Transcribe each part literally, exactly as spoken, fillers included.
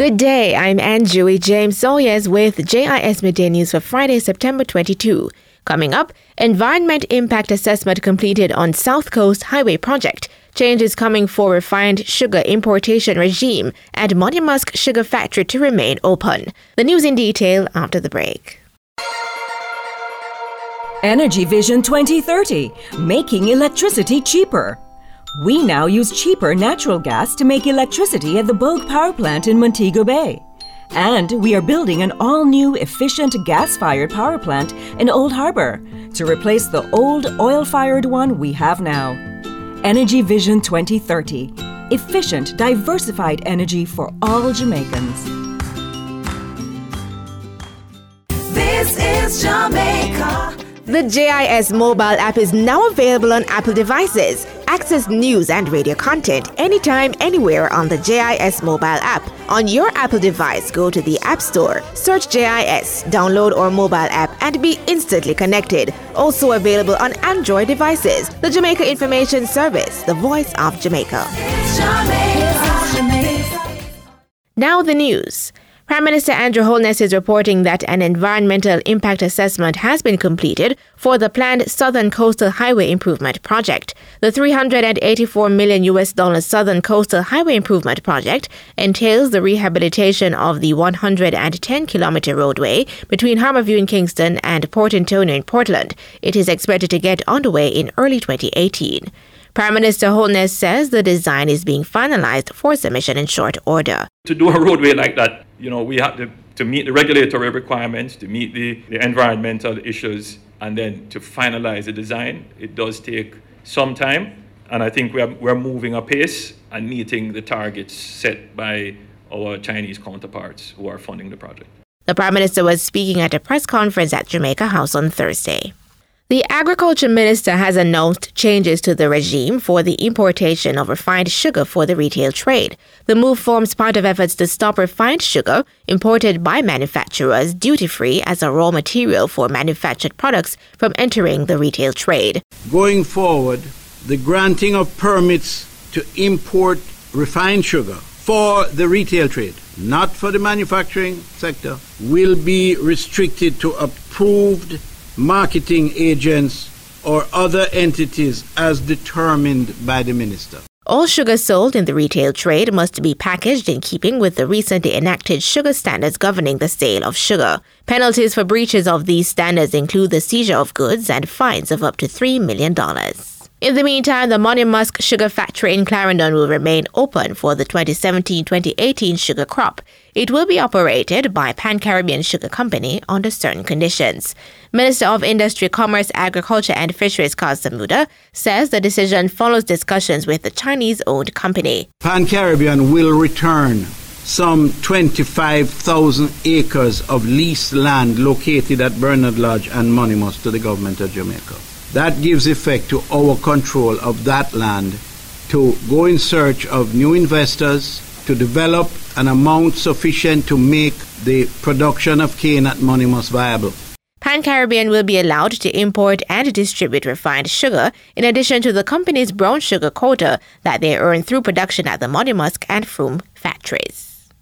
Good day, I'm Anjui James Sawyers with J I S Midday News for Friday, September twenty-second. Coming up, Environment Impact Assessment completed on South Coast Highway Project. Changes coming for refined sugar importation regime and Money Musk Sugar Factory to remain open. The news in detail after the break. Energy Vision twenty thirty, making electricity cheaper. We now use cheaper natural gas to make electricity at the Bogue Power Plant in Montego Bay. And we are building an all-new efficient gas-fired power plant in Old Harbour to replace the old oil-fired one we have now. Energy Vision twenty thirty, efficient, diversified energy for all Jamaicans. This is Jamaica. The J I S mobile app is now available on Apple devices. Access news and radio content anytime, anywhere on the J I S mobile app. On your Apple device, go to the App Store, search J I S, download our mobile app, and be instantly connected. Also available on Android devices. The Jamaica Information Service, the voice of Jamaica. Now the news. Prime Minister Andrew Holness is reporting that an environmental impact assessment has been completed for the planned Southern Coastal Highway Improvement Project. The three hundred eighty-four million U S dollar Southern Coastal Highway Improvement Project entails the rehabilitation of the one hundred ten kilometer roadway between Harbourview in Kingston and Port Antonio in Portland. It is expected to get underway in early twenty eighteen. Prime Minister Holness says the design is being finalized for submission in short order. To do a roadway like that, you know, we have to, to meet the regulatory requirements, to meet the, the environmental issues, and then to finalize the design. It does take some time, and I think we're, we're moving apace and meeting the targets set by our Chinese counterparts who are funding the project. The Prime Minister was speaking at a press conference at Jamaica House on Thursday. The Agriculture Minister has announced changes to the regime for the importation of refined sugar for the retail trade. The move forms part of efforts to stop refined sugar imported by manufacturers duty-free as a raw material for manufactured products from entering the retail trade. Going forward, the granting of permits to import refined sugar for the retail trade, not for the manufacturing sector, will be restricted to approved marketing agents or other entities as determined by the minister. All sugar sold in the retail trade must be packaged in keeping with the recently enacted sugar standards governing the sale of sugar. Penalties for breaches of these standards include the seizure of goods and fines of up to three million dollars. In the meantime, the Money Musk Sugar Factory in Clarendon will remain open for the twenty seventeen twenty eighteen sugar crop. It will be operated by Pan Caribbean Sugar Company under certain conditions. Minister of Industry, Commerce, Agriculture and Fisheries Kaz Samuda says the decision follows discussions with the Chinese-owned company. Pan Caribbean will return some twenty-five thousand acres of leased land located at Bernard Lodge and Money Musk to the government of Jamaica. That gives effect to our control of that land to go in search of new investors, to develop an amount sufficient to make the production of cane at Money Musk viable. Pan Caribbean will be allowed to import and distribute refined sugar in addition to the company's brown sugar quota that they earn through production at the Money Musk and Froome factories.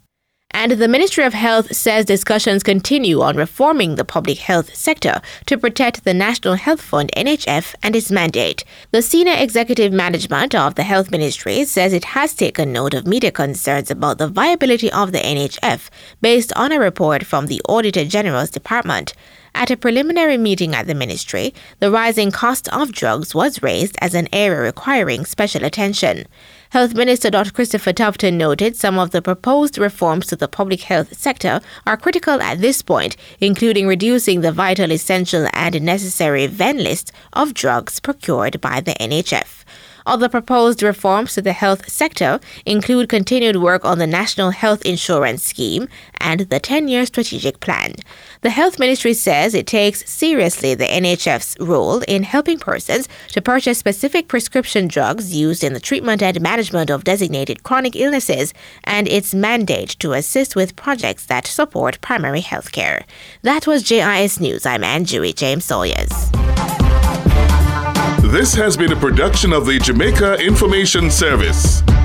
And the Ministry of Health says discussions continue on reforming the public health sector to protect the National Health Fund N H F and its mandate. The senior executive management of the Health Ministry says it has taken note of media concerns about the viability of the N H F based on a report from the Auditor General's Department. At a preliminary meeting at the ministry, the rising cost of drugs was raised as an area requiring special attention. Health Minister Doctor Christopher Tufton noted some of the proposed reforms to the public health sector are critical at this point, including reducing the vital, essential and necessary V E N list of drugs procured by the N H F. Other proposed reforms to the health sector include continued work on the National Health Insurance Scheme and the ten-year strategic plan. The Health Ministry says it takes seriously the N H F's role in helping persons to purchase specific prescription drugs used in the treatment and management of designated chronic illnesses and its mandate to assist with projects that support primary health care. That was J I S News. I'm Anjui James Sawyers. This has been a production of the Jamaica Information Service.